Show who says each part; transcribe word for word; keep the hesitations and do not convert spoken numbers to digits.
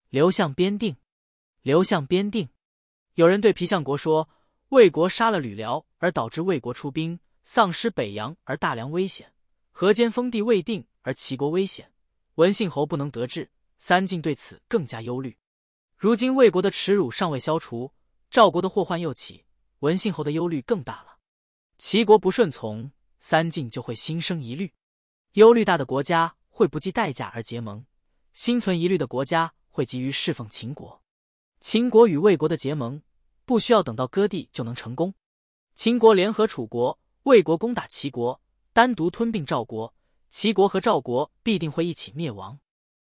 Speaker 1: 刘向边定。刘向边定。有人对皮相国说，魏国杀了吕辽，而导致魏国出兵，丧失北阳而大梁危险；河间封地未定，而齐国危险。文信侯不能得志，三晋对此更加忧虑。如今魏国的耻辱尚未消除，赵国的祸患又起，文信侯的忧虑更大了。齐国不顺从，三晋就会心生疑虑。忧虑大的国家会不计代价而结盟，心存疑虑的国家会急于侍奉秦国。秦国与魏国的结盟，不需要等到割地就能成功。秦国联合楚国，魏国攻打齐国，单独吞并赵国，齐国和赵国必定会一起灭亡。